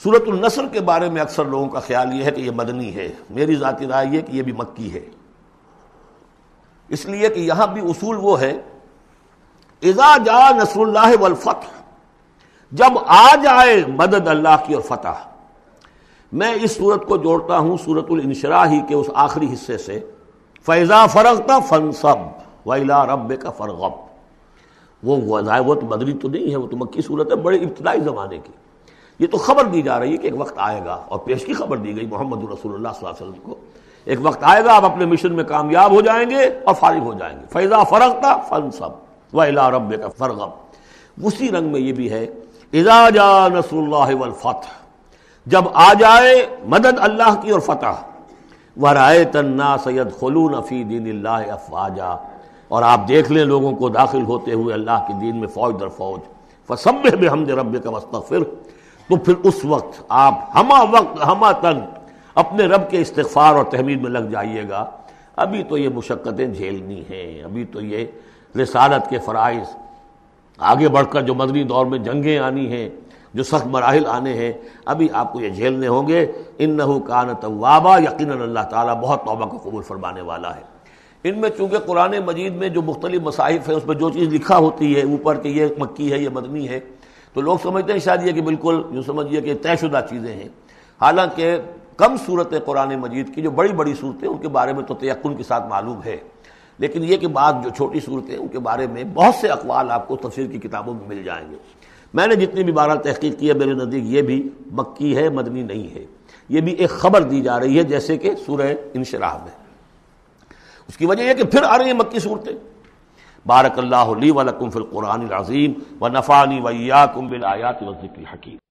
سورۃ النصر کے بارے میں اکثر لوگوں کا خیال یہ ہے کہ یہ مدنی ہے، میری ذاتی رائے یہ کہ یہ بھی مکی ہے، اس لیے کہ یہاں بھی اصول وہ ہے اذا جاء نصر اللہ والفتح، جب آ جائے مدد اللہ کی اور فتح۔ میں اس صورت کو جوڑتا ہوں سورۃ الانشراح ہی کے اس آخری حصے سے، فَإِذَا فَرَغْتَ فَانصَبْ وَإِلَىٰ رَبِّكَ فَارْغَب۔ وہ تو مدنی تو نہیں ہے، وہ تو مکی صورت ہے، بڑے ابتدائی زمانے کی۔ یہ تو خبر دی جا رہی ہے کہ ایک وقت آئے گا، اور پیش کی خبر دی گئی محمد رسول اللہ صلی اللہ علیہ وسلم کو، ایک وقت آئے گا آپ اپنے مشن میں کامیاب ہو جائیں گے اور فارغ ہو جائیں گے۔ فَإِذَا فَرَغْتَ فَانصَبْ وَإِلَىٰ رَبِّكَ فَارْغَب۔ اسی رنگ میں یہ بھی ہے اذا جاء نصر اللہ والفتح، جب آ جائے مدد اللہ کی اور فتح، وَرَأَيْتَ النَّاسَ يَدْخُلُونَ فِي دِينِ اللَّهِ أَفْوَاجًا، اور آپ دیکھ لیں لوگوں کو داخل ہوتے ہوئے اللہ کے دین میں فوج در فوج۔ فَسَبِّحْ بِحَمْدِ رَبِّكَ وَاسْتَغْفِرْ، تو پھر اس وقت آپ ہمہ تن اپنے رب کے استغفار اور تحمید میں لگ جائیے گا۔ ابھی تو یہ مشقتیں جھیلنی ہیں، ابھی تو یہ رسالت کے فرائض، آگے بڑھ کر جو مدنی دور میں جنگیں آنی ہیں، جو سخت مراحل آنے ہیں، ابھی آپ کو یہ جھیلنے ہوں گے۔ انہ کان توابا، یقیناً اللہ تعالیٰ بہت توبہ کو قبول فرمانے والا ہے۔ ان میں چونکہ قرآن مجید میں جو مختلف مصاحف ہیں اس میں جو چیز لکھا ہوتی ہے اوپر کہ یہ مکی ہے یہ مدنی ہے، تو لوگ سمجھتے ہیں شاید یہ کہ بالکل یوں سمجھیے کہ طے شدہ چیزیں ہیں، حالانکہ کم صورتیں قرآن مجید کی جو بڑی بڑی صورتیں ان کے بارے میں تو تیقن کے ساتھ معلوم ہے، لیکن یہ کہ بعض جو چھوٹی صورتیں ان کے بارے میں بہت سے اقوال آپ کو تفسیر کی کتابوں میں مل جائیں گے۔ میں نے جتنی بھی بہرحال تحقیق کی ہے، میرے نزدیک یہ بھی مکی ہے، مدنی نہیں ہے، یہ بھی ایک خبر دی جا رہی ہے جیسے کہ سورہ انشراح میں۔ اس کی وجہ یہ کہ پھر آ رہی ہیں مکی صورتیں۔ بارک اللہ لی ولکم فی القرآن العظیم ونفعنی وإیاکم بالآیات والذکر الحکیم۔